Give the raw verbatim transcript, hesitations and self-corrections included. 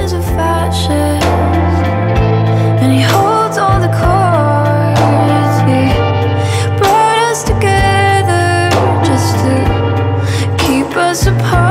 is a fascist, and he holds all the cards. He brought us together just to keep us apart.